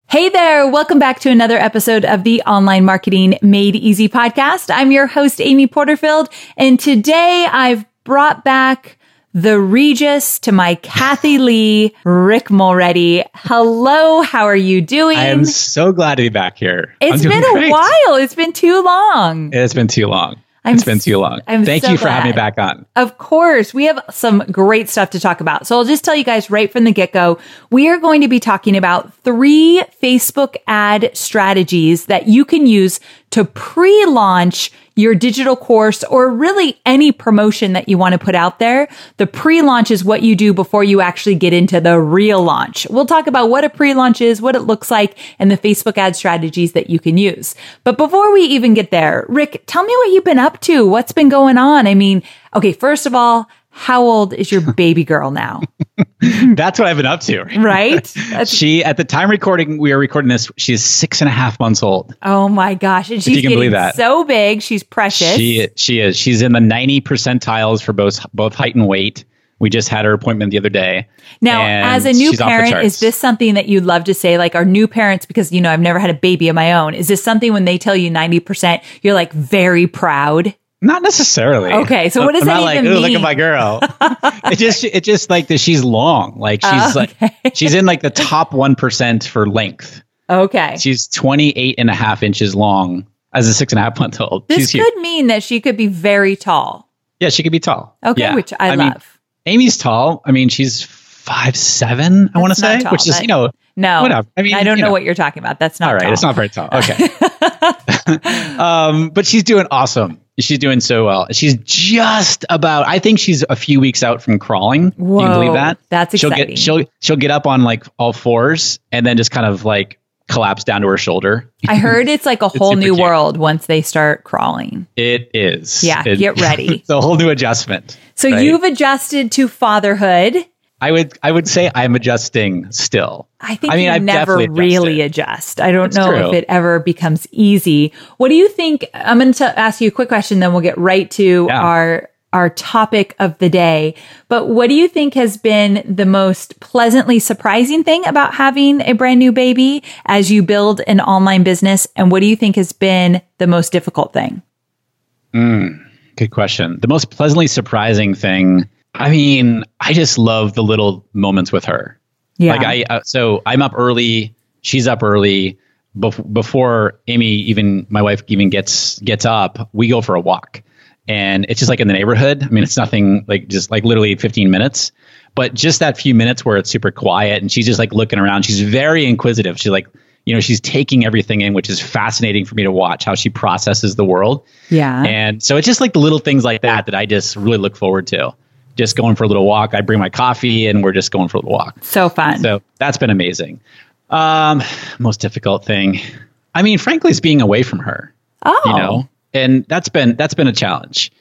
Hey there. Welcome back to another episode of the Online Marketing Made Easy podcast. I'm your host, Amy Porterfield. And today I've brought back the Regis to my Kathy Lee, Rick Mulready. Hello. How are you doing? I am so glad to be back here. It's been a while. It's been too long. It's been too long. Thank you for having me back on. Of course. We have some great stuff to talk about. So I'll just tell you guys right from the get-go, we are going to be talking about 3 Facebook ad strategies that you can use to pre-launch your digital course or really any promotion that you want to put out there. The pre-launch is what you do before you actually get into the real launch. We'll talk about what a pre-launch is, what it looks like, and the Facebook ad strategies that you can use. But before we even get there, Rick, tell me what you've been up to. What's been going on? I mean, okay, first of all, how old is your baby girl now? That's what I've been up to. Right? She, at the time we are recording this, she's 6.5 months old. Oh my gosh. And she's getting so big. She's precious. She is. She's in the 90 percentiles for both height and weight. We just had her appointment the other day. Now, as a new parent, is this something that you'd love to say? Like, our new parents, because, you know, I've never had a baby of my own. Is this something when they tell you 90%, you're like very proud? Not necessarily. Okay, so what does that even mean? Look at my girl. It just like that. She's long. Like she's in like the top 1% for length. Okay. She's 28.5 inches long as a 6.5-month old. This could mean that she could be very tall. Yeah, she could be tall. Okay, yeah. Which I love. Amy's tall. I mean, she's 5'7", I want to say, which is, no, whatever. I mean, I don't know what you're talking about. That's not all right. Tall. It's not very tall. Okay. But she's doing awesome. She's doing so well. She's just about, I think she's a few weeks out from crawling. Whoa, you can believe that? That's exciting. She'll get up on like all fours and then just kind of like collapse down to her shoulder. I heard it's like a whole new world once they start crawling. It is. Yeah, get ready. It's a whole new adjustment. So you've adjusted to fatherhood. I would say I'm adjusting still. I you never really adjust. I don't know if it ever becomes easy. What do you think? I'm going to ask you a quick question, then we'll get right to our topic of the day. But what do you think has been the most pleasantly surprising thing about having a brand new baby as you build an online business? And what do you think has been the most difficult thing? Good question. The most pleasantly surprising thing, I mean, I just love the little moments with her. Yeah. Like so I'm up early. She's up early. Before my wife gets up, we go for a walk, and it's just like in the neighborhood. I mean, it's nothing like just like literally 15 minutes, but just that few minutes where it's super quiet and she's just like looking around. She's very inquisitive. She's like, you know, she's taking everything in, which is fascinating for me to watch how she processes the world. Yeah. And so it's just like the little things like that I just really look forward to. Just going for a little walk. I bring my coffee and we're just going for a little walk. So fun. So that's been amazing. Most difficult thing, I mean, frankly, is being away from her. Oh. You know, and that's been a challenge.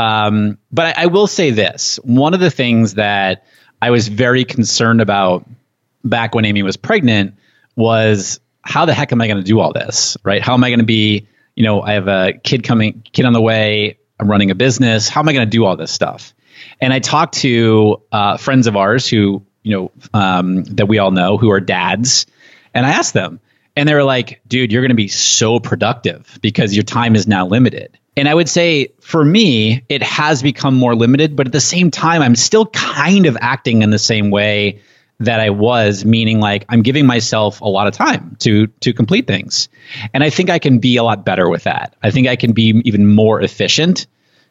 But I will say this. One of the things that I was very concerned about back when Amy was pregnant was, how the heck am I going to do all this? Right? How am I going to be, you know, I have a kid on the way. I'm running a business. How am I going to do all this stuff? And I talked to friends of ours who, you know, that we all know who are dads. And I asked them, and they were like, dude, you're going to be so productive because your time is now limited. And I would say for me, it has become more limited, but at the same time, I'm still kind of acting in the same way that I was, meaning like I'm giving myself a lot of time to complete things. And I think I can be a lot better with that. I think I can be even more efficient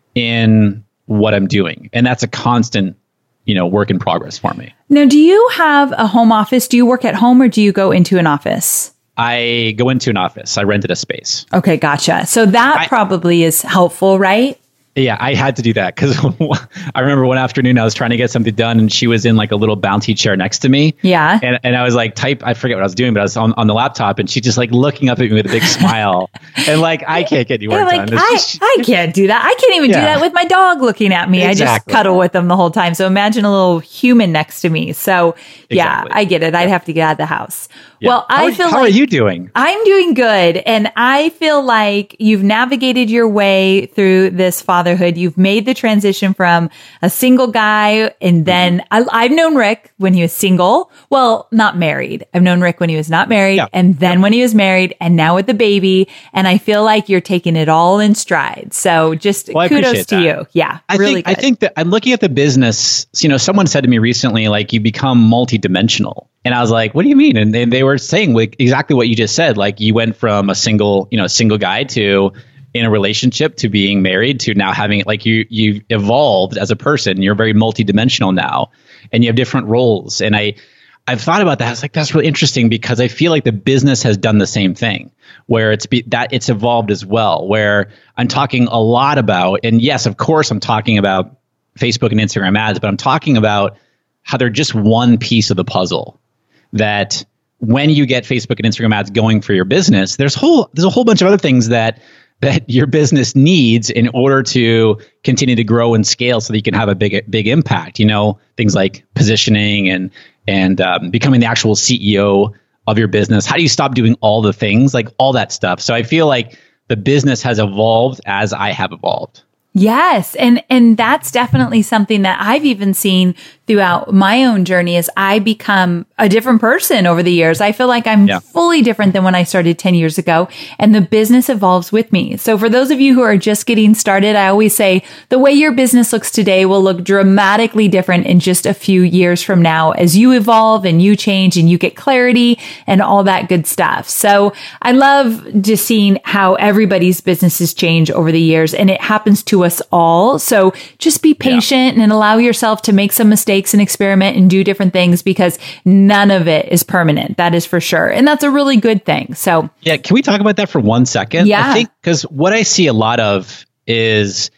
in what I'm doing. And that's a constant, you know, work in progress for me. Now, do you have a home office? Do you work at home or do you go into an office? I go into an office. I rented a space. Okay, gotcha. So that probably is helpful, right? Yeah, I had to do that because I remember one afternoon I was trying to get something done and she was in like a little bouncy chair next to me. Yeah. And I was like, I forget what I was doing, but I was on the laptop and she just like looking up at me with a big smile. And like, I can't get any work done. I can't do that. I can't even do that with my dog looking at me. Exactly. I just cuddle with them the whole time. So imagine a little human next to me. So yeah, I get it. I'd have to get out of the house. Yeah. Well, how are you doing? I'm doing good. And I feel like you've navigated your way through this fatherhood fatherhood. You've made the transition from a single guy. And then I've known Rick when he was single. Well, not married. I've known Rick when he was not married and then when he was married and now with the baby. And I feel like you're taking it all in stride. So just kudos to you. Yeah. I think that I'm looking at the business. Someone said to me recently, like, you become multidimensional. And I was like, what do you mean? And they were saying like exactly what you just said. Like, you went from a single guy to in a relationship to being married to now having, like, you've evolved as a person. You're very multidimensional now and you have different roles. And I've thought about that. I was like, that's really interesting because I feel like the business has done the same thing where it's evolved as well, where I'm talking a lot about, and yes, of course, I'm talking about Facebook and Instagram ads, but I'm talking about how they're just one piece of the puzzle. That when you get Facebook and Instagram ads going for your business, there's a whole bunch of other things that your business needs in order to continue to grow and scale so that you can have a big impact. Things like positioning and becoming the actual CEO of your business. How do you stop doing all the things, like all that stuff? So I feel like the business has evolved as I have evolved. Yes. And that's definitely something that I've even seen throughout my own journey as I become a different person over the years. I feel like I'm fully different than when I started 10 years ago, and the business evolves with me. So for those of you who are just getting started, I always say the way your business looks today will look dramatically different in just a few years from now as you evolve and you change and you get clarity and all that good stuff. So I love just seeing how everybody's businesses change over the years, and it happens to us all. So just be patient and allow yourself to make some mistakes and experiment and do different things because none of it is permanent. That is for sure. And that's a really good thing. So yeah, can we talk about that for 1 second? Yeah. I think because what I see a lot of is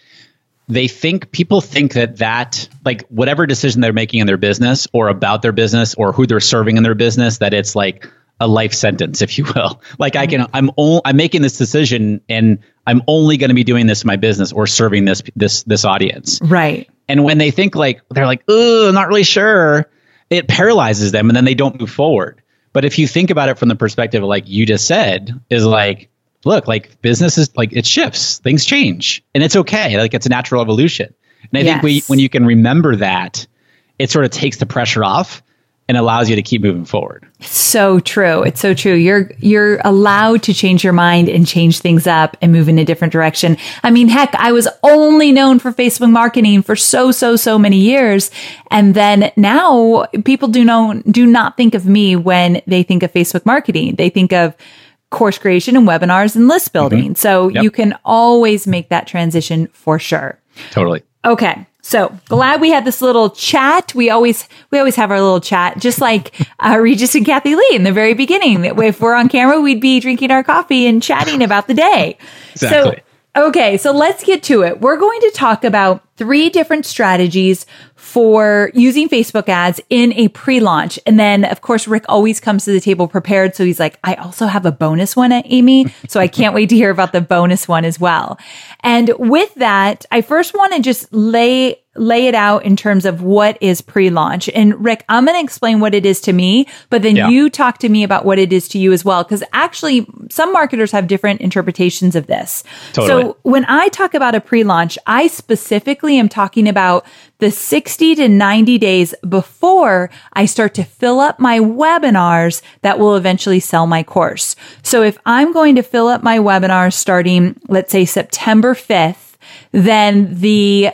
people think that like whatever decision they're making in their business or about their business or who they're serving in their business, that it's like a life sentence, if you will. Like I'm making this decision and I'm only going to be doing this in my business or serving this audience. Right. And when they think they're like, oh, I'm not really sure, it paralyzes them and then they don't move forward. But if you think about it from the perspective of like you just said, is like, look, like business is like, it shifts, things change and it's okay. Like it's a natural evolution. And I think when you can remember that, it sort of takes the pressure off and allows you to keep moving forward. It's so true. It's so true. You're allowed to change your mind and change things up and move in a different direction. I mean, heck, I was only known for Facebook marketing for so many years. And then now people do not think of me when they think of Facebook marketing. They think of course creation and webinars and list building. Mm-hmm. So you can always make that transition for sure. Totally. Okay. So glad we had this little chat. We always have our little chat, just like Regis and Kathy Lee in the very beginning. If we're on camera, we'd be drinking our coffee and chatting about the day. Exactly. So let's get to it. We're going to talk about 3 different strategies for using Facebook ads in a pre-launch. And then, of course, Rick always comes to the table prepared. So he's like, I also have a bonus one, Amy. So I can't wait to hear about the bonus one as well. And with that, I first want to just lay it out in terms of what is pre-launch. And Rick, I'm going to explain what it is to me, but then you talk to me about what it is to you as well. Because actually, some marketers have different interpretations of this. Totally. So when I talk about a pre-launch, I specifically am talking about the 60 to 90 days before I start to fill up my webinars that will eventually sell my course. So if I'm going to fill up my webinars starting, let's say September 5th, then the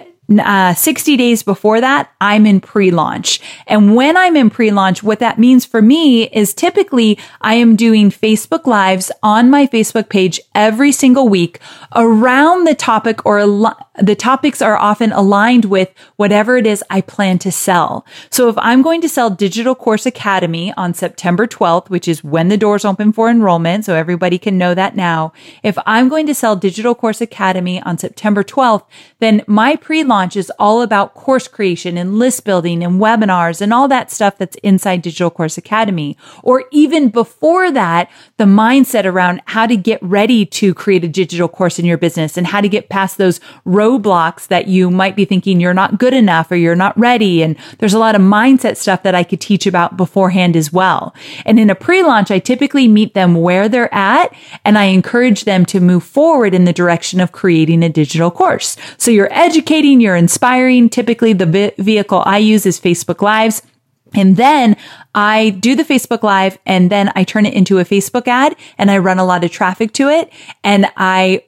60 days before that, I'm in pre-launch. And when I'm in pre-launch, what that means for me is typically I am doing Facebook Lives on my Facebook page every single week around the topic, or the topics are often aligned with whatever it is I plan to sell. So if I'm going to sell Digital Course Academy on September 12th, which is when the doors open for enrollment, so everybody can know that now. If I'm going to sell Digital Course Academy on September 12th, then my pre-launch is all about course creation and list building and webinars and all that stuff that's inside Digital Course Academy. Or even before that, the mindset around how to get ready to create a digital course in your business and how to get past those roadblocks roadblocks that you might be thinking you're not good enough or you're not ready. And there's a lot of mindset stuff that I could teach about beforehand as well. And in a pre-launch, I typically meet them where they're at, and I encourage them to move forward in the direction of creating a digital course. So you're educating, you're inspiring. Typically the vehicle I use is Facebook Lives. And then I do the Facebook Live, and then I turn it into a Facebook ad, and I run a lot of traffic to it. And I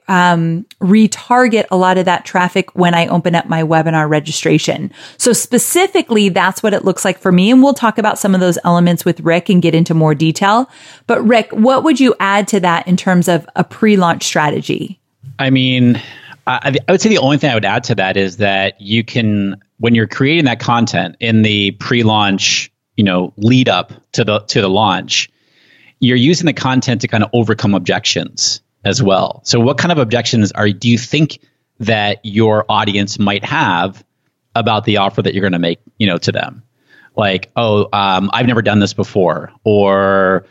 retarget a lot of that traffic when I open up my webinar registration. So specifically, that's what it looks like for me. And we'll talk about some of those elements with Rick and get into more detail. But Rick, what would you add to that in terms of a pre-launch strategy? I mean, I would say the only thing I would add to that is that you can, when you're creating that content in the pre-launch, lead up to the launch, you're using the content to kind of overcome objections as well. So what kind of objections do you think that your audience might have about the offer that you're going to make, to them? Like, I've never done this before, or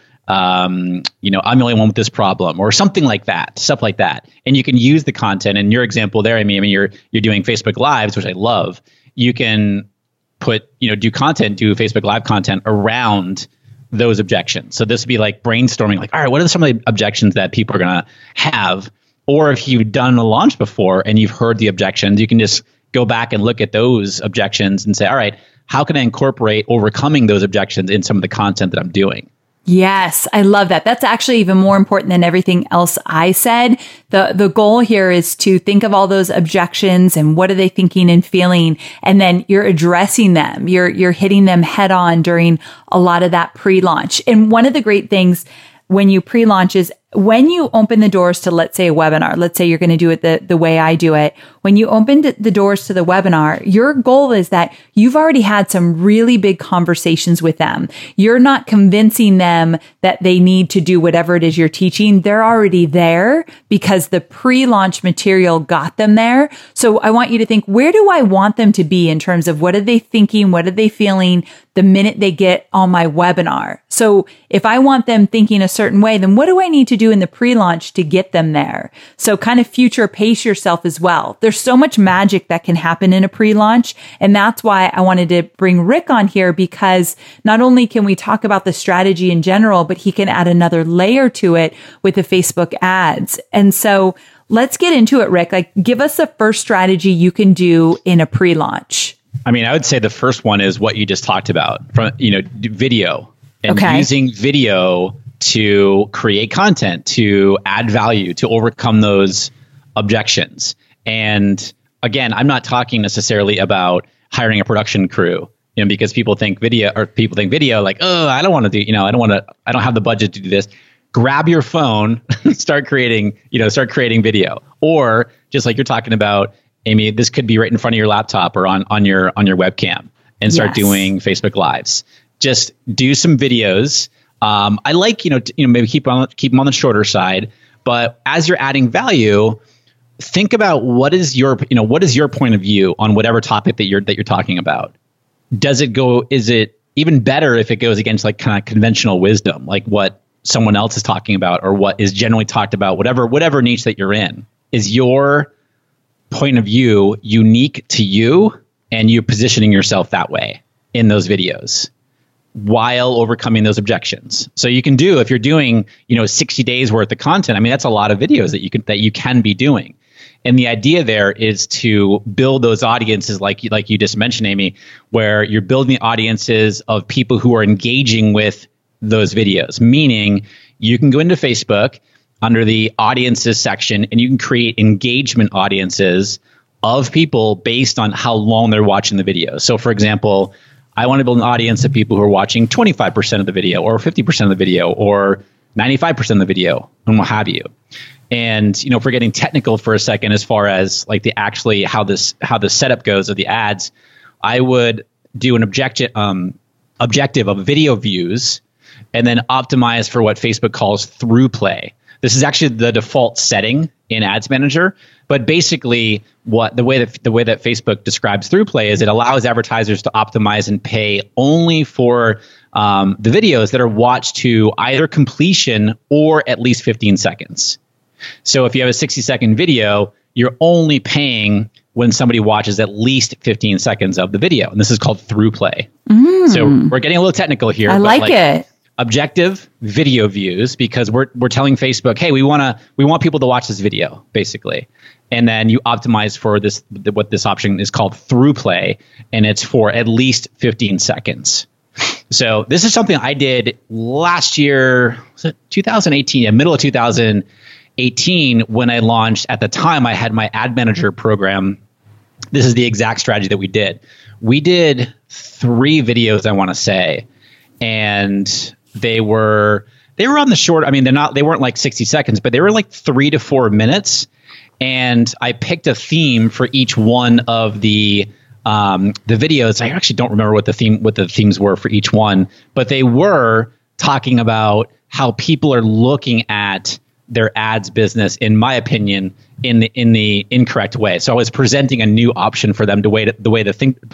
I'm the only one with this problem, or something like that, stuff like that. And you can use the content. In your example there, you're doing Facebook Lives, which I love. You can do Facebook Live content around those objections. So this would be like brainstorming, like, all right, what are some of the objections that people are going to have? Or if you've done a launch before and you've heard the objections, you can just go back and look at those objections and say, all right, how can I incorporate overcoming those objections in some of the content that I'm doing? Yes, I love that. That's actually even more important than everything else I said. The goal here is to think of all those objections and what are they thinking and feeling, and then you're addressing them. You're hitting them head on during a lot of that pre-launch. And one of the great things when you pre-launch is when you open the doors to, let's say, a webinar, let's say you're going to do it the way I do it. When you open the doors to the webinar, your goal is that you've already had some really big conversations with them. You're not convincing them that they need to do whatever it is you're teaching. They're already there because the pre-launch material got them there. So I want you to think, where do I want them to be in terms of what are they thinking? What are they feeling the minute they get on my webinar? So if I want them thinking a certain way, then what do I need to do in the pre-launch to get them there? So kind of future pace yourself as well. There's so much magic that can happen in a pre-launch. And that's why I wanted to bring Rick on here, because not only can we talk about the strategy in general, but he can add another layer to it with the Facebook ads. And so let's get into it, Rick. Like, give us the first strategy you can do in a pre-launch. I would say the first one is what you just talked about, from video, and using video to create content, to add value, to overcome those objections. And again, I'm not talking necessarily about hiring a production crew, because people think video like, oh, I don't want to do, I don't have the budget to do this. Grab your phone, start creating video. Or just like you're talking about, Amy, this could be right in front of your laptop or on your webcam, and start doing Facebook Lives. Just do some videos. I like, maybe keep them on the shorter side, but as you're adding value, think about what is your point of view on whatever topic that you're talking about. Is it even better if it goes against like kind of conventional wisdom, like what someone else is talking about, or what is generally talked about, whatever niche that you're in? Is your point of view unique to you, and you positioning yourself that way in those videos while overcoming those objections? So you can do, if you're doing, 60 days worth of content, that's a lot of videos that you can be doing. And the idea there is to build those audiences like you just mentioned, Amy, where you're building the audiences of people who are engaging with those videos. Meaning you can go into Facebook under the audiences section, and you can create engagement audiences of people based on how long they're watching the video. So for example, I want to build an audience of people who are watching 25% of the video, or 50% of the video, or 95% of the video, and what have you. And, if we're getting technical for a second, as far as like how the setup goes of the ads, I would do an objective of video views, and then optimize for what Facebook calls through play. This is actually the default setting in Ads Manager, but basically the way that Facebook describes through play is it allows advertisers to optimize and pay only for the videos that are watched to either completion or at least 15 seconds. So if you have a 60-second video, you're only paying when somebody watches at least 15 seconds of the video. And this is called through play. So we're getting a little technical here. I like it. Objective video views, because we're telling Facebook, hey, we want people to watch this video, basically. And then you optimize for this, what this option is called through play, and it's for at least 15 seconds. So this is something I did last year, was it 2018, middle of 2018, when I launched. At the time, I had my ad manager program. This is the exact strategy that we did. We did 3 videos, I want to say, and they were on the short. I mean, they weren't like 60 seconds, but they were like 3 to 4 minutes. And I picked a theme for each one of the videos. I actually don't remember what the themes were for each one, but they were talking about how people are looking at their ads business, in my opinion, in the incorrect way. So I was presenting a new option for them a way to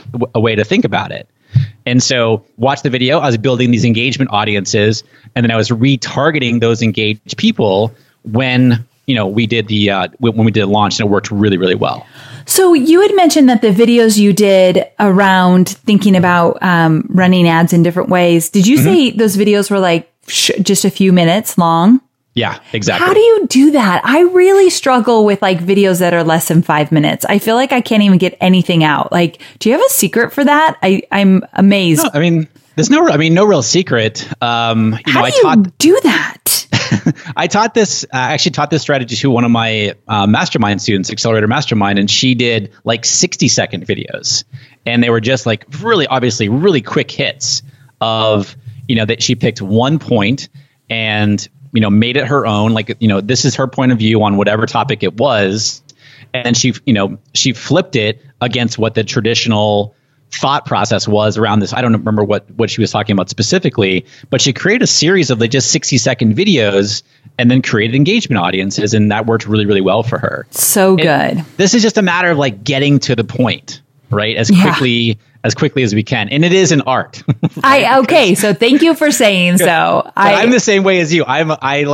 think about it. And so watch the video. I was building these engagement audiences, and then I was retargeting those engaged people when we did when we did the launch, and it worked really, really well. So you had mentioned that the videos you did around thinking about running ads in different ways, did you say those videos were like just a few minutes long? Yeah, exactly. How do you do that? I really struggle with like videos that are less than 5 minutes. I feel like I can't even get anything out. Like, do you have a secret for that? I'm amazed. No, I mean, there's no real secret. How do you do that? I actually taught this strategy to one of my mastermind students, Accelerator Mastermind, and she did like 60-second videos. And they were just like obviously really quick hits of, that she picked one point and, made it her own. Like, this is her point of view on whatever topic it was. And she flipped it against what the traditional thought process was around this. I don't remember what she was talking about specifically, but she created a series of just 60-second videos and then created engagement audiences, and that worked really, really well for her. So good. This is just a matter of like getting to the point, right? As quickly as we can. And it is an art. Right? So thank you for saying so. I'm the same way as you. I'm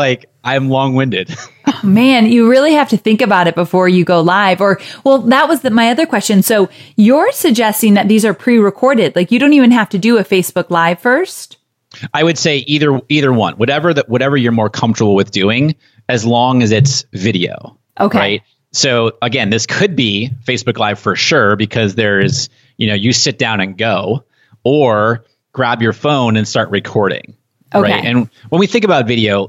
long-winded. Oh, man, you really have to think about it before you go live. That was my other question. So you're suggesting that these are pre-recorded. Like, you don't even have to do a Facebook Live first? I would say either one, whatever you're more comfortable with doing, as long as it's video. Okay. Right. So again, this could be Facebook Live for sure, because there's, you sit down and go, or grab your phone and start recording. Okay. Right. And when we think about video,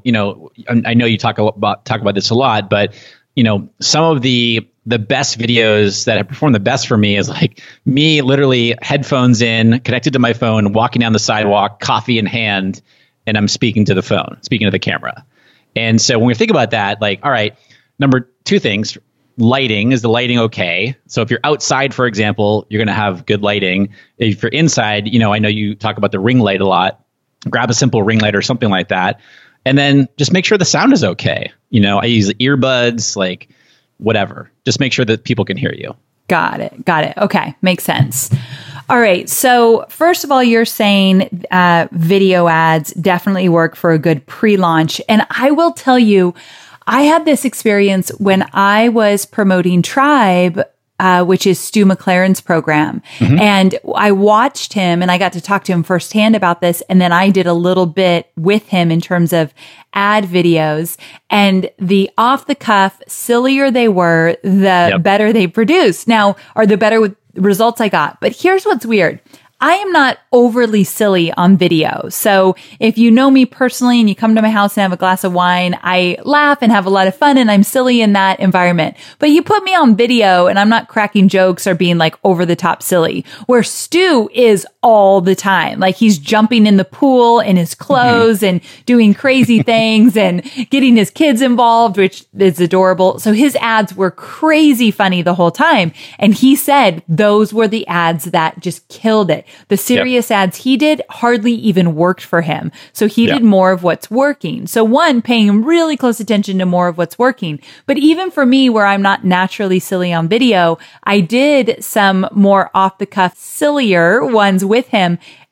I know you talk about this a lot, but some of the best videos that have performed the best for me is like me literally headphones in, connected to my phone, walking down the sidewalk, coffee in hand, and I'm speaking to the camera. And so when we think about that, like, all right, number 2 things. Lighting, is the lighting okay? So if you're outside, for example, you're going to have good lighting. If you're inside, I know you talk about the ring light a lot. Grab a simple ring light or something like that. And then just make sure the sound is okay. I use earbuds, like whatever. Just make sure that people can hear you. Got it. Okay. Makes sense. All right. So first of all, you're saying video ads definitely work for a good pre-launch. And I will tell you, I had this experience when I was promoting Tribe, which is Stu McLaren's program. And I watched him and I got to talk to him firsthand about this. And then I did a little bit with him in terms of ad videos, and the off the cuff, sillier they were, the better they produced or the better with results I got. But here's what's weird. I am not overly silly on video. So if you know me personally and you come to my house and have a glass of wine, I laugh and have a lot of fun and I'm silly in that environment. But you put me on video and I'm not cracking jokes or being like over the top silly, where Stu is all the time. Like, he's jumping in the pool in his clothes and doing crazy things and getting his kids involved, which is adorable. So his ads were crazy funny the whole time. And he said those were the ads that just killed it. The serious ads he did hardly even worked for him. So he did more of what's working. So paying really close attention to more of what's working. But even for me, where I'm not naturally silly on video, I did some more off the cuff, sillier ones with him.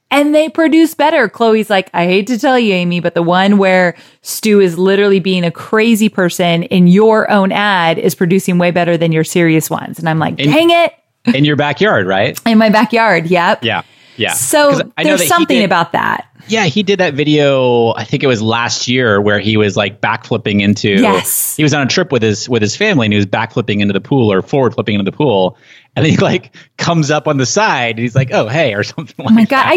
and they produce better. Chloe's like, I hate to tell you, Amy, but the one where Stu is literally being a crazy person in your own ad is producing way better than your serious ones. And I'm like, dang it. In your backyard, right? In my backyard. Yep. Yeah. Yeah. So there's something about that. Yeah, he did that video, I think it was last year, where he was like backflipping into, yes. He was on a trip with his family and he was backflipping into the pool or forward flipping into the pool. And then he like comes up on the side and he's like, oh, hey, or something like that. Oh my God, I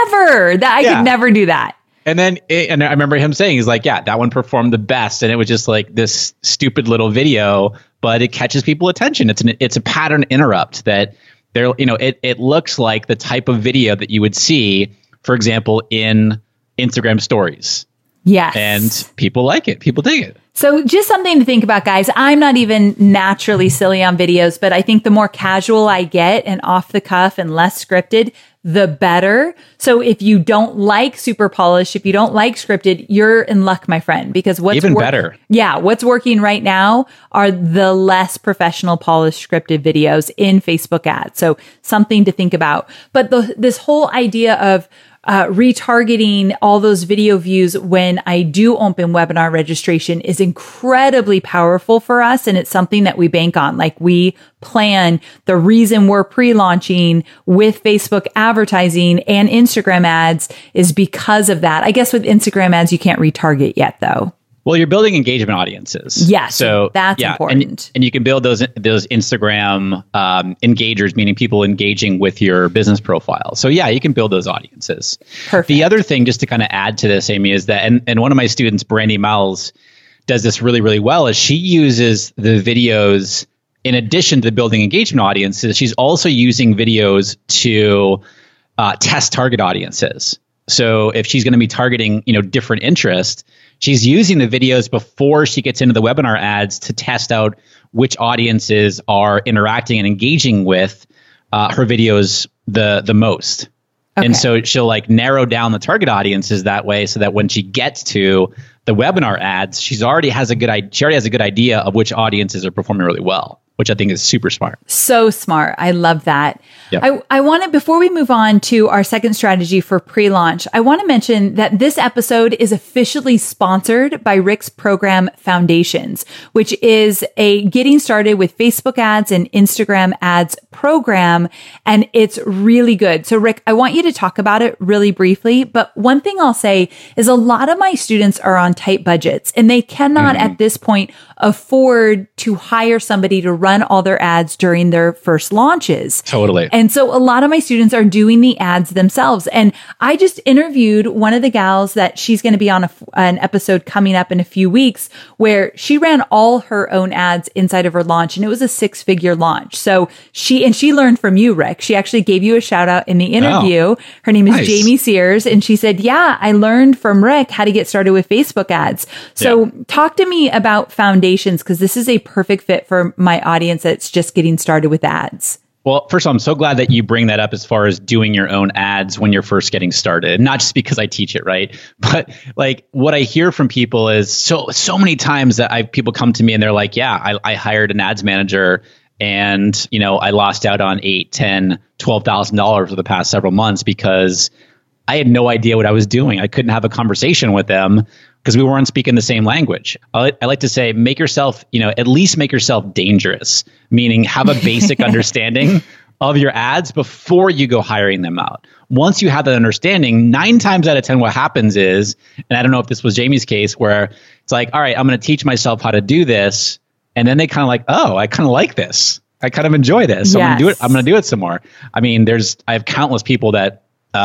could never do that. And then, and I remember him saying, he's like, yeah, that one performed the best. And it was just like this stupid little video, but it catches people's attention. It's a pattern interrupt that there, it looks like the type of video that you would see, for example, in Instagram stories. Yes. And people like it. People dig it. So just something to think about, guys. I'm not even naturally silly on videos, but I think the more casual I get and off the cuff and less scripted, the better. So if you don't like super polished, if you don't like scripted, you're in luck, my friend, because what's even better. Yeah. What's working right now are the less professional polished scripted videos in Facebook ads. So something to think about. But this whole idea of retargeting all those video views when I do open webinar registration is incredibly powerful for us. And it's something that we bank on. Like we plan, the reason we're pre-launching with Facebook advertising and Instagram ads is because of that. I guess with Instagram ads, you can't retarget yet though. Well, you're building engagement audiences. Yes, so that's important. And you can build those Instagram engagers, meaning people engaging with your business profile. So yeah, you can build those audiences. Perfect. The other thing, just to kind of add to this, Amy, is that, and one of my students, Brandy Miles, does this really, really well, is she uses the videos in addition to building engagement audiences. She's also using videos to test target audiences. So if she's going to be targeting, different interests, she's using the videos before she gets into the webinar ads to test out which audiences are interacting and engaging with her videos the most. Okay. And so she'll like narrow down the target audiences that way, so that when she gets to the webinar ads, she already has a good idea of which audiences are performing really well, which I think is super smart. So smart. I love that. Yep. I want to, before we move on to our second strategy for pre-launch, I want to mention that this episode is officially sponsored by Rick's program Foundations, which is a getting started with Facebook ads and Instagram ads program. And it's really good. So Rick, I want you to talk about it really briefly. But one thing I'll say is a lot of my students are on tight budgets and they cannot at this point afford to hire somebody to run all their ads during their first launches. Totally. And so a lot of my students are doing the ads themselves. And I just interviewed one of the gals that she's going to be on an episode coming up in a few weeks where she ran all her own ads inside of her launch and it was a 6-figure launch. So she learned from you, Rick. She actually gave you a shout out in the interview. Oh, her name is nice. Jamie Sears. And she said, yeah, I learned from Rick how to get started with Facebook ads. So talk to me about Foundations, because this is a perfect fit for my audience that's just getting started with ads. Well, first of all, I'm so glad that you bring that up as far as doing your own ads when you're first getting started. Not just because I teach it, right? But like what I hear from people is so many times that people come to me and they're like, yeah, I hired an ads manager and, I lost out on $8,000, $10,000, $12,000 for the past several months because I had no idea what I was doing. I couldn't have a conversation with them because we weren't speaking the same language. I like to say, make yourself, at least make yourself dangerous, meaning have a basic understanding of your ads before you go hiring them out. Once you have that understanding, 9 times out of 10, what happens is, and I don't know if this was Jamie's case, where it's like, all right, I'm going to teach myself how to do this. And then they kind of like, oh, I kind of like this. I kind of enjoy this. So Yes. I'm going to do it some more. I mean, I have countless people that's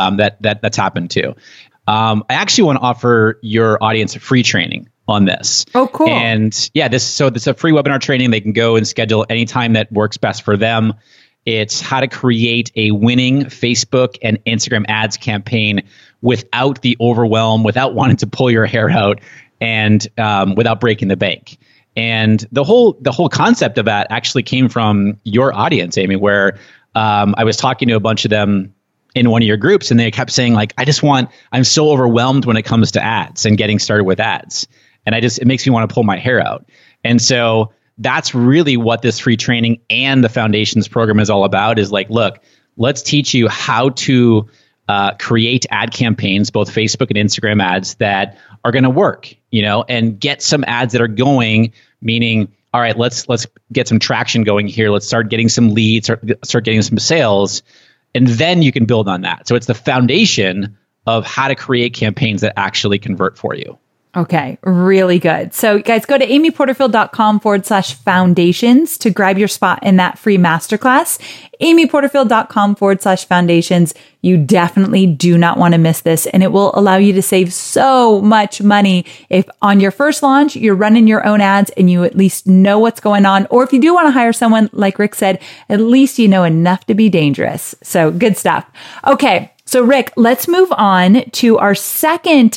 happened to. I actually want to offer your audience a free training on this. Oh, cool. And yeah, this is a free webinar training. They can go and schedule anytime that works best for them. It's how to create a winning Facebook and Instagram ads campaign without the overwhelm, without wanting to pull your hair out, and without breaking the bank. And the whole concept of that actually came from your audience, Amy, where I was talking to a bunch of them in one of your groups, and they kept saying like, I'm so overwhelmed when it comes to ads and getting started with ads. And it makes me want to pull my hair out. And so that's really what this free training and the Foundations program is all about, is like, look, let's teach you how to create ad campaigns, both Facebook and Instagram ads that are going to work, and get some ads that are going, meaning, all right, let's get some traction going here. Let's start getting some leads, start getting some sales, and then you can build on that. So it's the foundation of how to create campaigns that actually convert for you. Okay, really good. So guys, go to amyporterfield.com/foundations to grab your spot in that free masterclass. amyporterfield.com/foundations. You definitely do not want to miss this, and it will allow you to save so much money if on your first launch, you're running your own ads and you at least know what's going on. Or if you do want to hire someone, like Rick said, at least you know enough to be dangerous. So good stuff. Okay, so Rick, let's move on to our second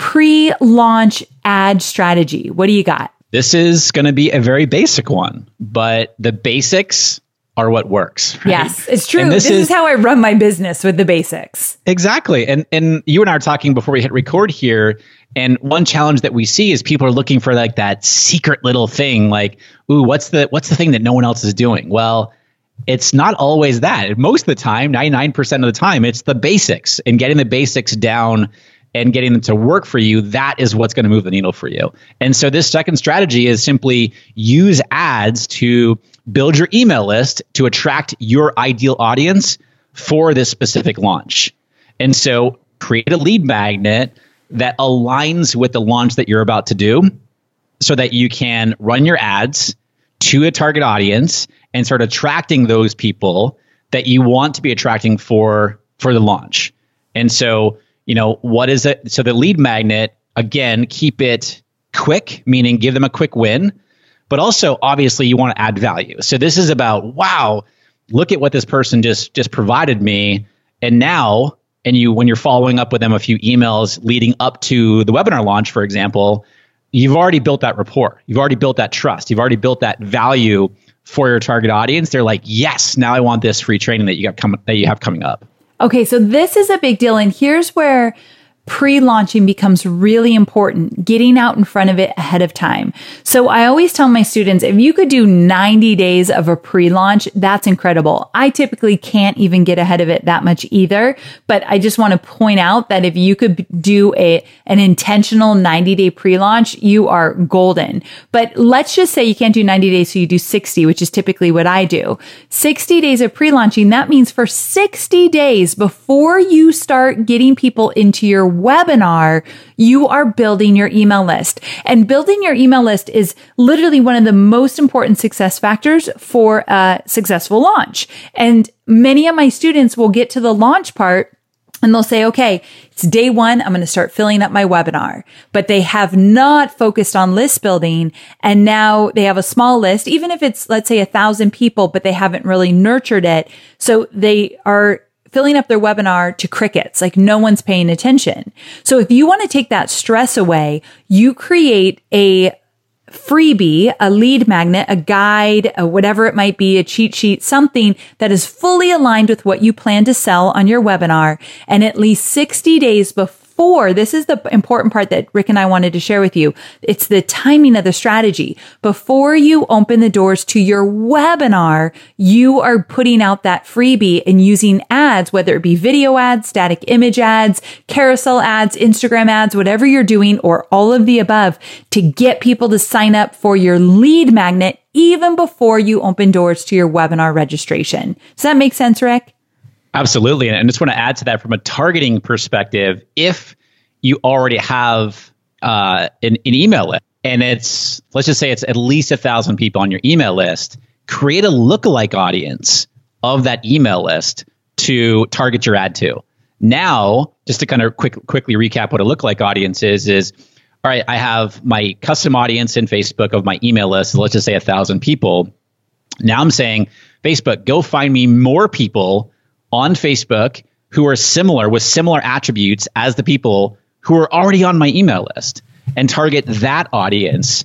pre-launch ad strategy. What do you got? This is going to be a very basic one, but the basics are what works. Right? Yes, it's true. This is how I run my business, with the basics. Exactly. And you and I are talking before we hit record here. And one challenge that we see is people are looking for like that secret little thing, like, ooh, what's the thing that no one else is doing? Well, it's not always that. Most of the time, 99% of the time, it's the basics, and getting the basics down and getting them to work for you. That is what's going to move the needle for you. And so this second strategy is simply use ads to build your email list to attract your ideal audience for this specific launch. And so create a lead magnet that aligns with the launch that you're about to do, so that you can run your ads to a target audience and start attracting those people that you want to be attracting for the launch. And so, what is it? So the lead magnet, again, keep it quick, meaning give them a quick win, but also obviously you want to add value. So this is about, wow, look at what this person just provided me. And now, when you're following up with them a few emails leading up to the webinar launch, for example, you've already built that rapport. You've already built that trust. You've already built that value for your target audience. They're like, yes, now I want this free training that you have coming up. Okay, so this is a big deal. And here's where pre-launching becomes really important, getting out in front of it ahead of time. So I always tell my students, if you could do 90 days of a pre-launch, that's incredible. I typically can't even get ahead of it that much either, but I just want to point out that if you could do an intentional 90-day pre-launch, you are golden. But let's just say you can't do 90 days, so you do 60, which is typically what I do. 60 days of pre-launching, that means for 60 days before you start getting people into your webinar, you are building your email list. And building your email list is literally one of the most important success factors for a successful launch. And many of my students will get to the launch part and they'll say, okay, it's day one, I'm going to start filling up my webinar. But they have not focused on list building. And now they have a small list, even if it's, let's say, 1,000 people, but they haven't really nurtured it. So they are filling up their webinar to crickets, like no one's paying attention. So if you want to take that stress away, you create a freebie, a lead magnet, a guide, whatever it might be, a cheat sheet, something that is fully aligned with what you plan to sell on your webinar. And at least 60 days before, this is the important part that Rick and I wanted to share with you. It's the timing of the strategy. Before you open the doors to your webinar, you are putting out that freebie and using ads, whether it be video ads, static image ads, carousel ads, Instagram ads, whatever you're doing, or all of the above, to get people to sign up for your lead magnet even before you open doors to your webinar registration. Does that make sense, Rick? Absolutely. And I just want to add to that from a targeting perspective. If you already have an email list, and let's just say it's at least 1,000 people on your email list, create a lookalike audience of that email list to target your ad to. Now, just to kind of quickly recap what a lookalike audience is, all right, I have my custom audience in Facebook of my email list. So let's just say 1,000 people. Now I'm saying, Facebook, go find me more people on Facebook who are similar with similar attributes as the people who are already on my email list, and target that audience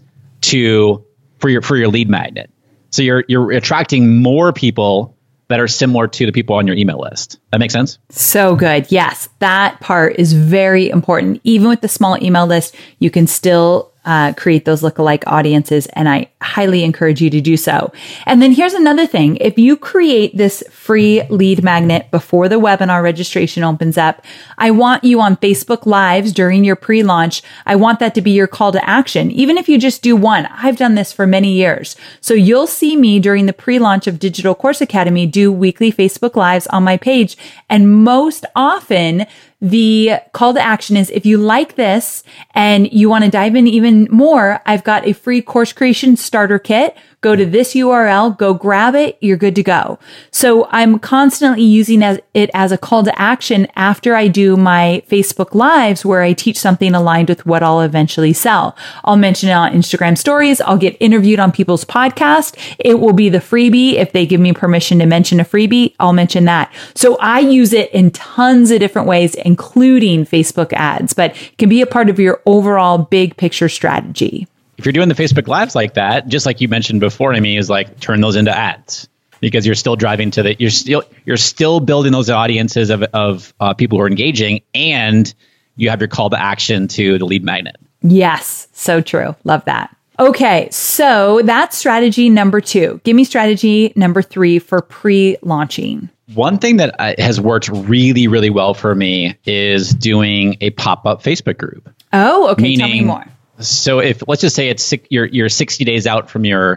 for your lead magnet. So you're attracting more people that are similar to the people on your email list. That makes sense? So good. Yes, that part is very important. Even with the small email list, you can still create those lookalike audiences. And I highly encourage you to do so. And then here's another thing. If you create this free lead magnet before the webinar registration opens up, I want you on Facebook Lives during your pre-launch. I want that to be your call to action. Even if you just do one, I've done this for many years. So you'll see me during the pre-launch of Digital Course Academy do weekly Facebook Lives on my page. And most often, the call to action is if you like this and you want to dive in even more, I've got a free course creation starter kit. Go to this URL, go grab it. You're good to go. So I'm constantly using it as a call to action after I do my Facebook Lives where I teach something aligned with what I'll eventually sell. I'll mention it on Instagram stories. I'll get interviewed on people's podcasts. It will be the freebie. If they give me permission to mention a freebie, I'll mention that. So I use it in tons of different ways, including Facebook ads, but it can be a part of your overall big picture strategy. If you're doing the Facebook Lives like that, just like you mentioned before, Amy, is like turn those into ads because you're still driving to the you're still building those audiences of people who are engaging, and you have your call to action to the lead magnet. Yes, so true. Love that. Okay, so that's strategy number 2. Give me strategy number 3 for pre-launching. One thing that has worked really, really well for me is doing a pop-up Facebook group. Oh, okay. Tell me more. So if let's just say you're 60 days out from your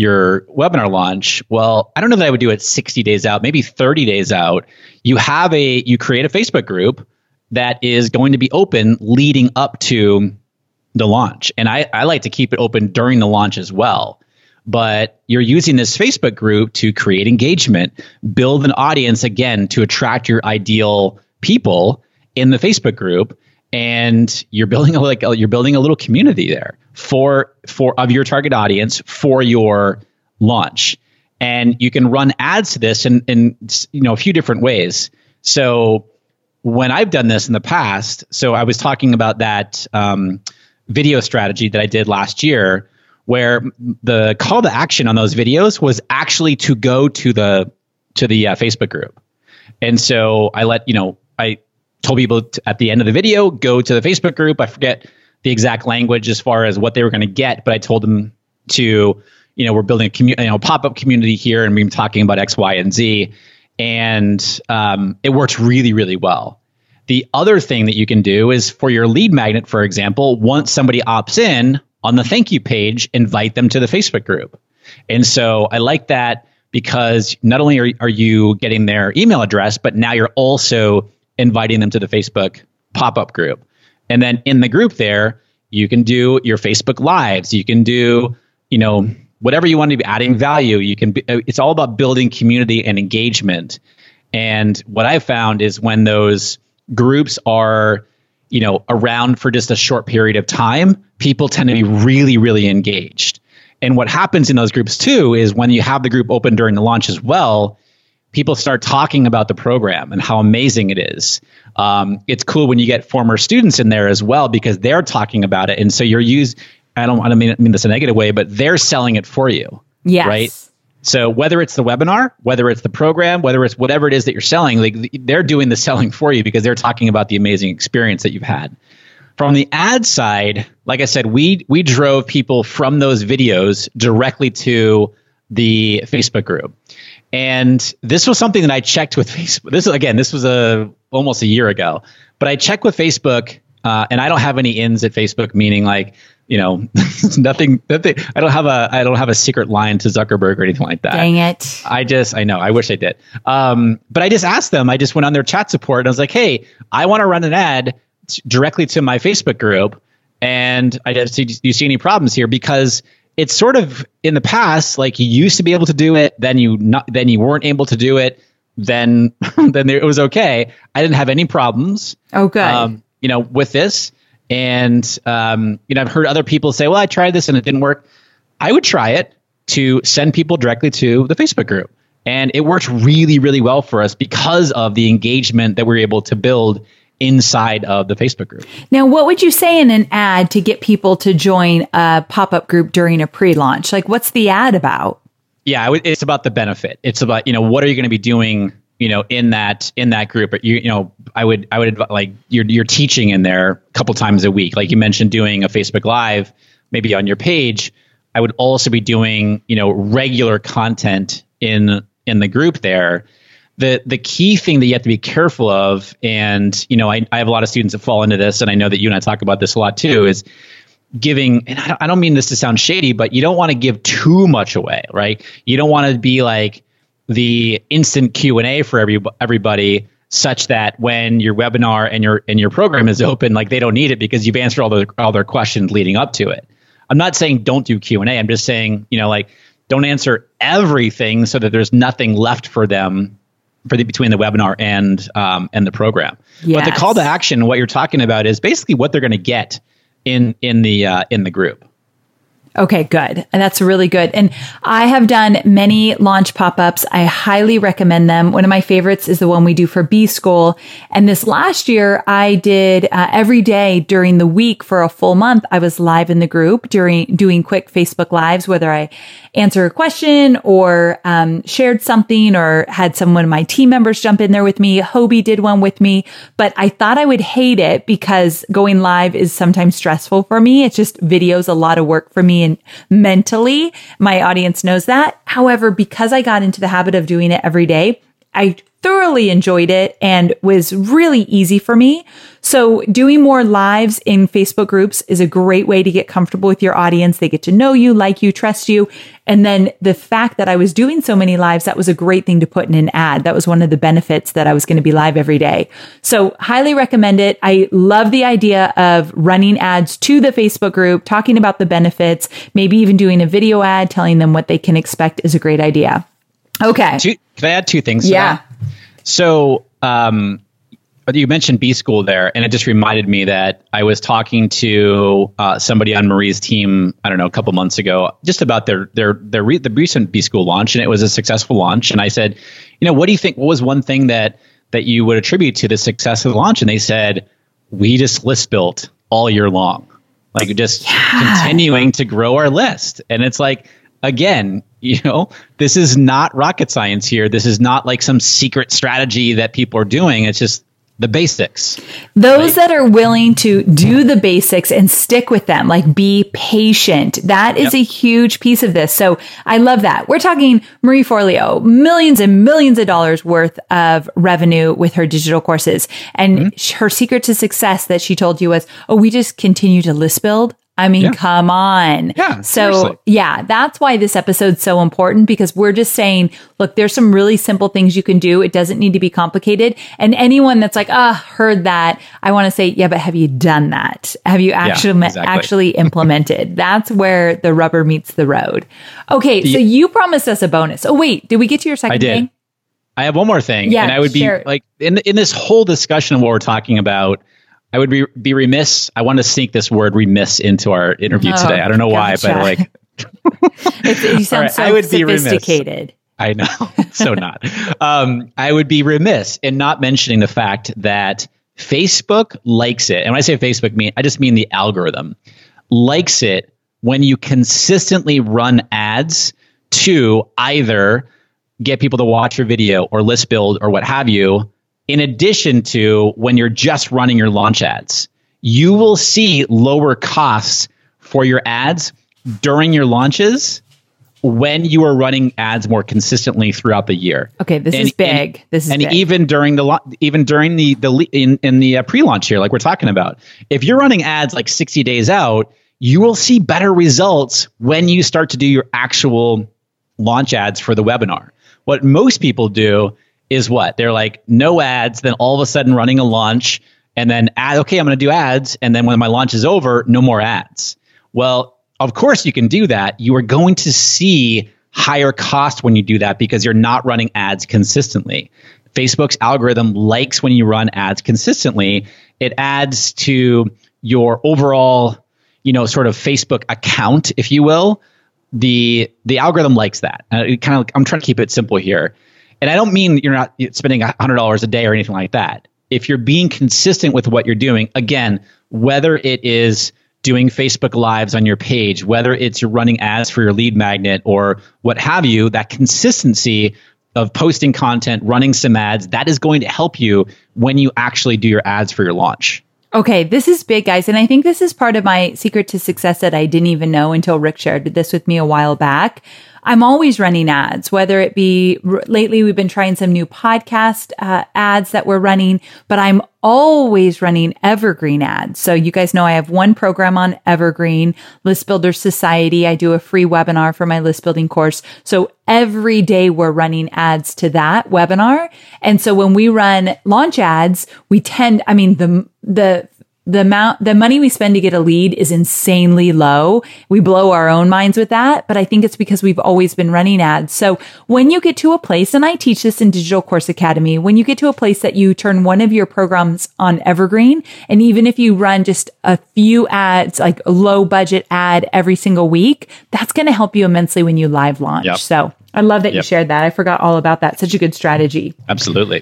webinar launch, well, I don't know that I would do it 60 days out, maybe 30 days out. You create a Facebook group that is going to be open leading up to the launch. And I like to keep it open during the launch as well. But you're using this Facebook group to create engagement, build an audience again to attract your ideal people in the Facebook group. And you're building a little community there for of your target audience for your launch, and you can run ads to this in a few different ways. So when I've done this in the past, so I was talking about that video strategy that I did last year, where the call to action on those videos was actually to go to the Facebook group, and so I told people at the end of the video, go to the Facebook group. I forget the exact language as far as what they were going to get, but I told them to, we're building a pop-up community here, and we're talking about X, Y, and Z. And it worked really, really well. The other thing that you can do is for your lead magnet, for example, once somebody opts in on the thank you page, invite them to the Facebook group. And so I like that because not only are you getting their email address, but now you're also inviting them to the Facebook pop-up group. And then in the group there, you can do your Facebook Lives. You can do, whatever you want to be adding value. It's all about building community and engagement. And what I've found is when those groups are, around for just a short period of time, people tend to be really, really engaged. And what happens in those groups too is when you have the group open during the launch as well, people start talking about the program and how amazing it is. It's cool when you get former students in there as well because they're talking about it. And so I don't mean this in a negative way, but they're selling it for you. Yes. Right? So whether it's the webinar, whether it's the program, whether it's whatever it is that you're selling, they're doing the selling for you because they're talking about the amazing experience that you've had. From the ad side, like I said, we drove people from those videos directly to the Facebook group. And this was something that I checked with Facebook. This was almost a year ago, but I checked with Facebook, and I don't have any ins at Facebook, meaning nothing. I don't have a secret line to Zuckerberg or anything like that. Dang it! I know. I wish I did. But I just asked them. I just went on their chat support and I was like, "Hey, I want to run an ad directly to my Facebook group, and do you see any problems here?" Because it's sort of in the past, like you used to be able to do it, then you weren't able to do it, then it was okay. I didn't have any problems. Oh, good. With this, and I've heard other people say, "Well, I tried this and it didn't work." I would try it to send people directly to the Facebook group, and it worked really, really well for us because of the engagement that we were able to build inside of the Facebook group. Now, what would you say in an ad to get people to join a pop-up group during a pre-launch? Like, what's the ad about? Yeah, it's about the benefit. It's about, what are you going to be doing, in that group? I would like you're teaching in there a couple times a week. Like you mentioned, doing a Facebook Live maybe on your page, I would also be doing, regular content in the group there. The key thing that you have to be careful of, and I have a lot of students that fall into this, and I know that you and I talk about this a lot too, is giving, and I don't mean this to sound shady, but you don't want to give too much away, right? You don't want to be like the instant Q&A for everybody, such that when your webinar and your program is open, like they don't need it because you've answered all their questions leading up to it. I'm not saying don't do Q&A. I'm just saying, don't answer everything so that there's nothing left for them between the webinar and the program. Yes. But the call to action, what you're talking about, is basically what they're going to get in the group. Okay, good. And that's really good. And I have done many launch pop-ups. I highly recommend them. One of my favorites is the one we do for B-School. And this last year, I did every day during the week for a full month. I was live in the group doing quick Facebook Lives, whether I answer a question or shared something or had someone of my team members jump in there with me. Hobie did one with me, but I thought I would hate it because going live is sometimes stressful for me. It's just video's a lot of work for me and mentally. My audience knows that. However, because I got into the habit of doing it every day, I thoroughly enjoyed it and was really easy for me. So doing more lives in Facebook groups is a great way to get comfortable with your audience. They get to know you, like you, trust you. And then the fact that I was doing so many lives, that was a great thing to put in an ad. That was one of the benefits, that I was going to be live every day. So highly recommend it. I love the idea of running ads to the Facebook group, talking about the benefits, maybe even doing a video ad, telling them what they can expect is a great idea. Okay. Can I add two things to that? So you mentioned B-School there, and it just reminded me that I was talking to somebody on Marie's team, I don't know, a couple months ago, just about the recent B-School launch, and it was a successful launch. And I said, what do you think? What was one thing that you would attribute to the success of the launch? And they said, we just list built all year long, like just continuing to grow our list. And it's like, again, this is not rocket science here. This is not like some secret strategy that people are doing. It's just the basics. Those that are willing to do the basics and stick with them, like be patient. That is a huge piece of this. So I love that. We're talking Marie Forleo, millions and millions of dollars worth of revenue with her digital courses. And her secret to success that she told you was, we just continue to list build. I mean, come on. Yeah. So seriously. That's why this episode's so important, because we're just saying, look, there's some really simple things you can do. It doesn't need to be complicated. And anyone that's like, heard that, I want to say, but have you done that? Have you actually implemented? That's where the rubber meets the road. Okay. So you promised us a bonus. Oh, wait, did we get to your second thing? I have one more thing. Yeah, and I would be like, in this whole discussion of what we're talking about, I would be remiss. I want to sneak this word remiss into our interview today. I don't know why, but like, you sound so sophisticated. I know. So not. I would be remiss in not mentioning the fact that Facebook likes it. And when I say Facebook, I just mean the algorithm likes it when you consistently run ads to either get people to watch your video or list build or what have you. In addition to when you're just running your launch ads, you will see lower costs for your ads during your launches when you are running ads more consistently throughout the year. Okay, this is big. Even during the pre-launch year, like we're talking about, if you're running ads like 60 days out, you will see better results when you start to do your actual launch ads for the webinar. What most people do is what? They're like, no ads, then all of a sudden running a launch, and then I'm going to do ads, and then when my launch is over, no more ads. Well, of course you can do that. You are going to see higher cost when you do that because you're not running ads consistently. Facebook's algorithm likes when you run ads consistently. It adds to your overall, sort of Facebook account, if you will. The algorithm likes that. I'm trying to keep it simple here. And I don't mean you're not spending $100 a day or anything like that. If you're being consistent with what you're doing, again, whether it is doing Facebook Lives on your page, whether it's you're running ads for your lead magnet or what have you, that consistency of posting content, running some ads, that is going to help you when you actually do your ads for your launch. Okay, this is big, guys. And I think this is part of my secret to success that I didn't even know until Rick shared this with me a while back. I'm always running ads, whether it be lately, we've been trying some new podcast ads that we're running, but I'm always running evergreen ads. So you guys know I have one program on Evergreen, List Builder Society. I do a free webinar for my list building course. So every day we're running ads to that webinar. And so when we run launch ads, we tend, I mean, the money we spend to get a lead is insanely low. We blow our own minds with that, but I think it's because we've always been running ads. So when you get to a place, and I teach this in Digital Course Academy, when you get to a place that you turn one of your programs on evergreen, and even if you run just a few ads, like a low budget ad every single week, that's going to help you immensely when you live launch. Yep. So I love that you shared that. I forgot all about that. Such a good strategy. Absolutely.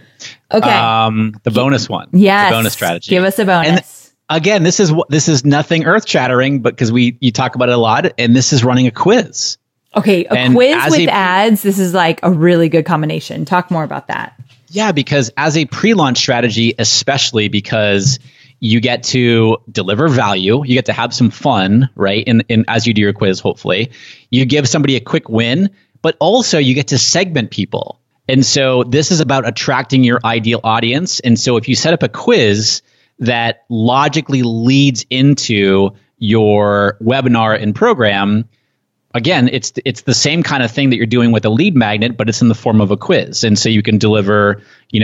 Okay. The bonus one. Yes. The bonus strategy. Give us a bonus. And again, this is nothing earth shattering, but because you talk about it a lot, and this is running a quiz. Okay, a quiz with ads. This is like a really good combination. Talk more about that. Yeah, because as a pre-launch strategy, especially because you get to deliver value, you get to have some fun, right? In as you do your quiz, hopefully, you give somebody a quick win, but also you get to segment people. And so this is about attracting your ideal audience. And so if you set up a quiz that logically leads into your webinar and program, again, it's the same kind of thing that you're doing with a lead magnet, but it's in the form of a quiz. And so you can deliver,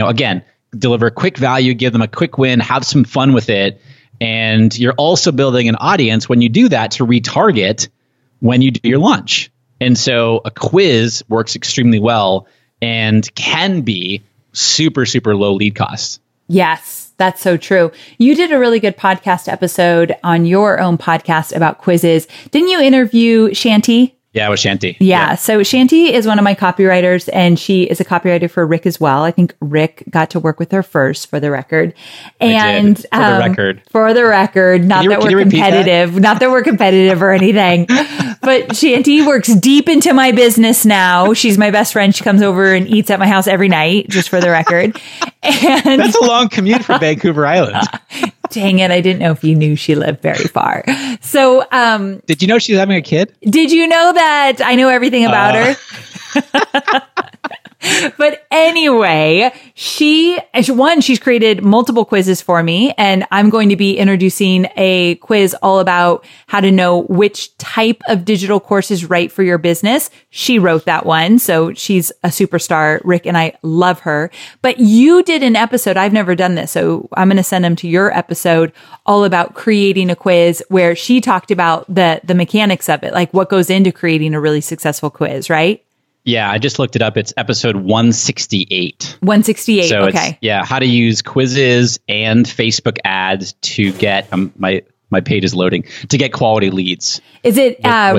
deliver quick value, give them a quick win, have some fun with it. And you're also building an audience when you do that to retarget when you do your launch. And so a quiz works extremely well and can be super, super low lead costs. Yes, that's so true. You did a really good podcast episode on your own podcast about quizzes. Didn't you interview Shanti? Yeah, it was Shanti. Yeah. So Shanti is one of my copywriters, and she is a copywriter for Rick as well. I think Rick got to work with her first, for the record. And for the record. For the record, not that we're competitive, not that we're competitive or anything. But Shanti works deep into my business now. She's my best friend. She comes over and eats at my house every night, just for the record. And that's a long commute from Vancouver Island. Dang it. I didn't know if you knew she lived very far. So, did you know she's having a kid? Did you know that I know everything about her? But anyway, she's created multiple quizzes for me, and I'm going to be introducing a quiz all about how to know which type of digital course is right for your business. She wrote that one, so she's a superstar, Rick, and I love her. But you did an episode, I've never done this, so I'm going to send them to your episode, all about creating a quiz, where she talked about the mechanics of it, like what goes into creating a really successful quiz, right? Yeah, I just looked it up. It's episode 168. 168, so okay. How to use quizzes and Facebook ads to get, my page is loading, to get quality leads. Is it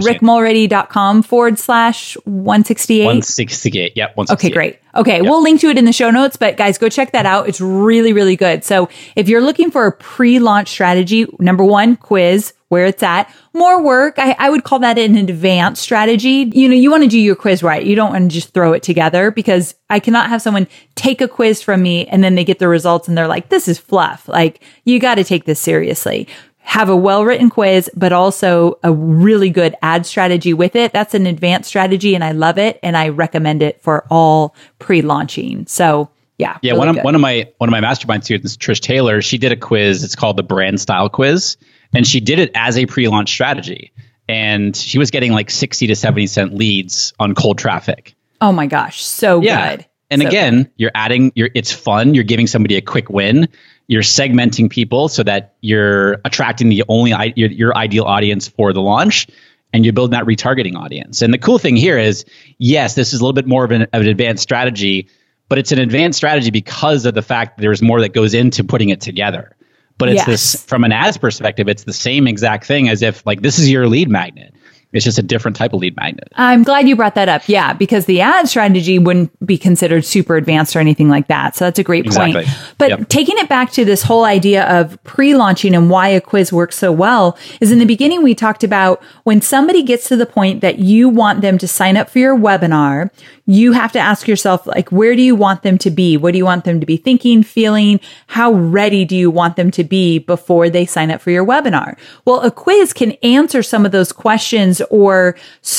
rickmulready.com/168? 168, yep, 168. Okay, great. Okay, We'll link to it in the show notes, but guys, go check that out. It's really, really good. So if you're looking for a pre-launch strategy, number one, quiz, where it's at. More work. I would call that an advanced strategy. You want to do your quiz right. You don't want to just throw it together, because I cannot have someone take a quiz from me and then they get the results and they're like, this is fluff. Like, you got to take this seriously. Have a well-written quiz, but also a really good ad strategy with it. That's an advanced strategy, and I love it. And I recommend it for all pre-launching. So yeah. Yeah. Really one of my mastermind students, Trish Taylor, she did a quiz. It's called the Brand Style Quiz. And she did it as a pre-launch strategy. And she was getting like 60 to 70 cent leads on cold traffic. Oh my gosh. So good. And so again, good. you're adding it's fun. You're giving somebody a quick win. You're segmenting people so that you're attracting your ideal audience for the launch, and you're building that retargeting audience. And the cool thing here is, yes, this is a little bit more of an advanced strategy, but it's an advanced strategy because of the fact that there's more that goes into putting it together. But it's this, from an ads perspective, it's the same exact thing as if, like, this is your lead magnet. It's just a different type of lead magnet. I'm glad you brought that up. Yeah, because the ad strategy wouldn't be considered super advanced or anything like that. So that's a great point. But taking it back to this whole idea of pre-launching and why a quiz works so well is in the beginning, we talked about when somebody gets to the point that you want them to sign up for your webinar, you have to ask yourself, like, where do you want them to be? What do you want them to be thinking, feeling? How ready do you want them to be before they sign up for your webinar? Well, a quiz can answer some of those questions or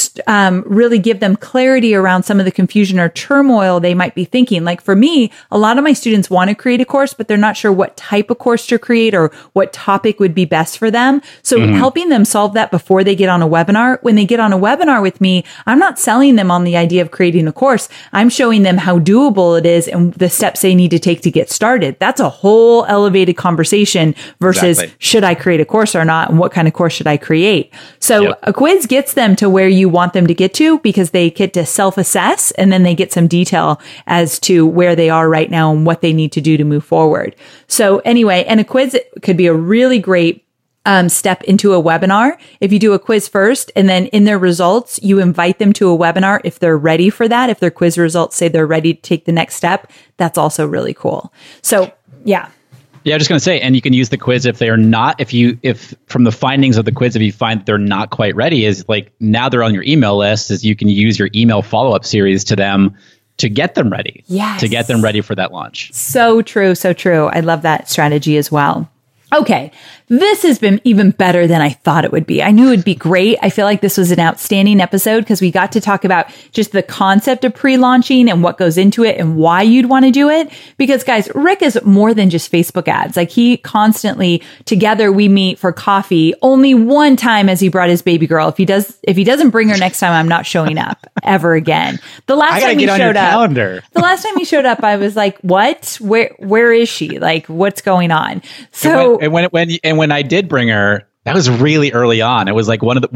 really give them clarity around some of the confusion or turmoil they might be thinking. Like for me, a lot of my students want to create a course, but they're not sure what type of course to create or what topic would be best for them. So helping them solve that before they get on a webinar. When they get on a webinar with me, I'm not selling them on the idea of creating a course. I'm showing them how doable it is and the steps they need to take to get started. That's a whole elevated conversation versus should I create a course or not? And what kind of course should I create? So a quiz gets them to where you want them to get to because they get to self-assess and then they get some detail as to where they are right now and what they need to do to move forward. So anyway, and a quiz could be a really great step into a webinar. If you do a quiz first and then in their results, you invite them to a webinar if they're ready for that. If their quiz results say they're ready to take the next step, that's also really cool. So yeah. Yeah, I'm just going to say, and you can use the quiz if they're not, if from the findings of the quiz, if you find that they're not quite ready, is like now they're on your email list, is you can use your email follow-up series to them to get them ready. Yes. To get them ready for that launch. So true. So true. I love that strategy as well. Okay, this has been even better than I thought it would be. I knew it would be great. I feel like this was an outstanding episode because we got to talk about just the concept of pre-launching and what goes into it and why you'd want to do it. Because guys, Rick is more than just Facebook ads. Like he constantly, together we meet for coffee. Only one time has he brought his baby girl. If he doesn't bring her next time, I'm not showing up ever again. The last time he showed up, the last time he showed up, I was like, what? Where is she? Like, what's going on? So. And when I did bring her, that was really early on. It was like one of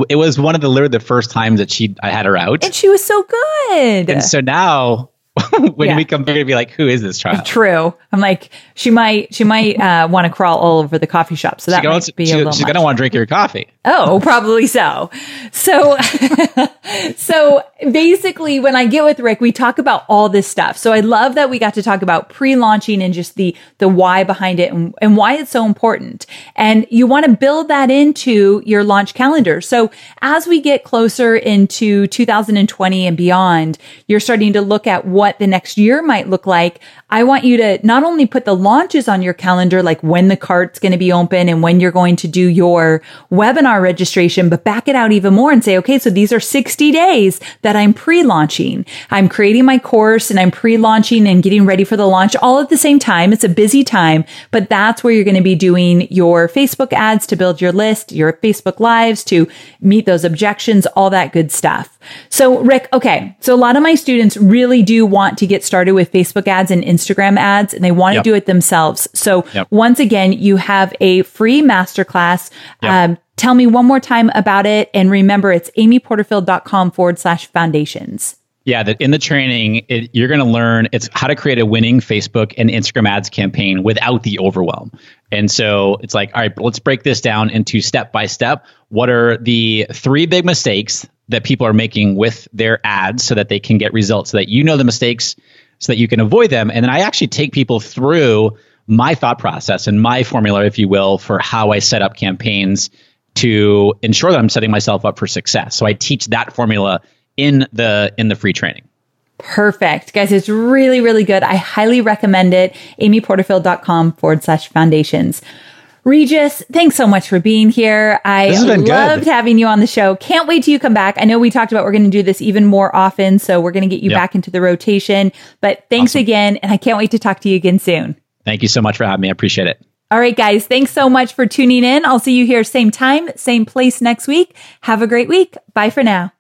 the first times that I had her out, and she was so good. And so now, when we come here to be like, who is this child? True. I'm like, she might want to crawl all over the coffee shop. So that might be a little much. She's gonna want to drink your coffee. Oh, probably so. So basically when I get with Rick, we talk about all this stuff. So I love that we got to talk about pre-launching and just the why behind it and why it's so important. And you want to build that into your launch calendar. So as we get closer into 2020 and beyond, you're starting to look at what the next year might look like. I want you to not only put the launches on your calendar, like when the cart's going to be open and when you're going to do your webinar registration, but back it out even more and say, okay, so these are 60 days that I'm pre-launching. I'm creating my course and I'm pre-launching and getting ready for the launch all at the same time. It's a busy time, but that's where you're going to be doing your Facebook ads to build your list, your Facebook lives to meet those objections, all that good stuff. So Rick, okay. So a lot of my students really do want to get started with Facebook ads and Instagram ads, and they want to do it themselves. So once again, you have a free masterclass. Tell me one more time about it. And remember, it's amyporterfield.com/foundations. Yeah, that in the training, you're going to learn it's how to create a winning Facebook and Instagram ads campaign without the overwhelm. And so it's like, all right, let's break this down into step by step. What are the 3 big mistakes that people are making with their ads so that they can get results, so that you know the mistakes so that you can avoid them. And then I actually take people through my thought process and my formula, if you will, for how I set up campaigns to ensure that I'm setting myself up for success. So I teach that formula in the free training. Perfect. Guys, it's really, really good. I highly recommend it. amyporterfield.com/foundations. Regis, thanks so much for being here. I loved having you on the show. Can't wait till you come back. I know we talked about we're going to do this even more often, so we're going to get you back into the rotation. But thanks again, and I can't wait to talk to you again soon. Thank you so much for having me. I appreciate it. All right, guys, thanks so much for tuning in. I'll see you here same time, same place next week. Have a great week. Bye for now.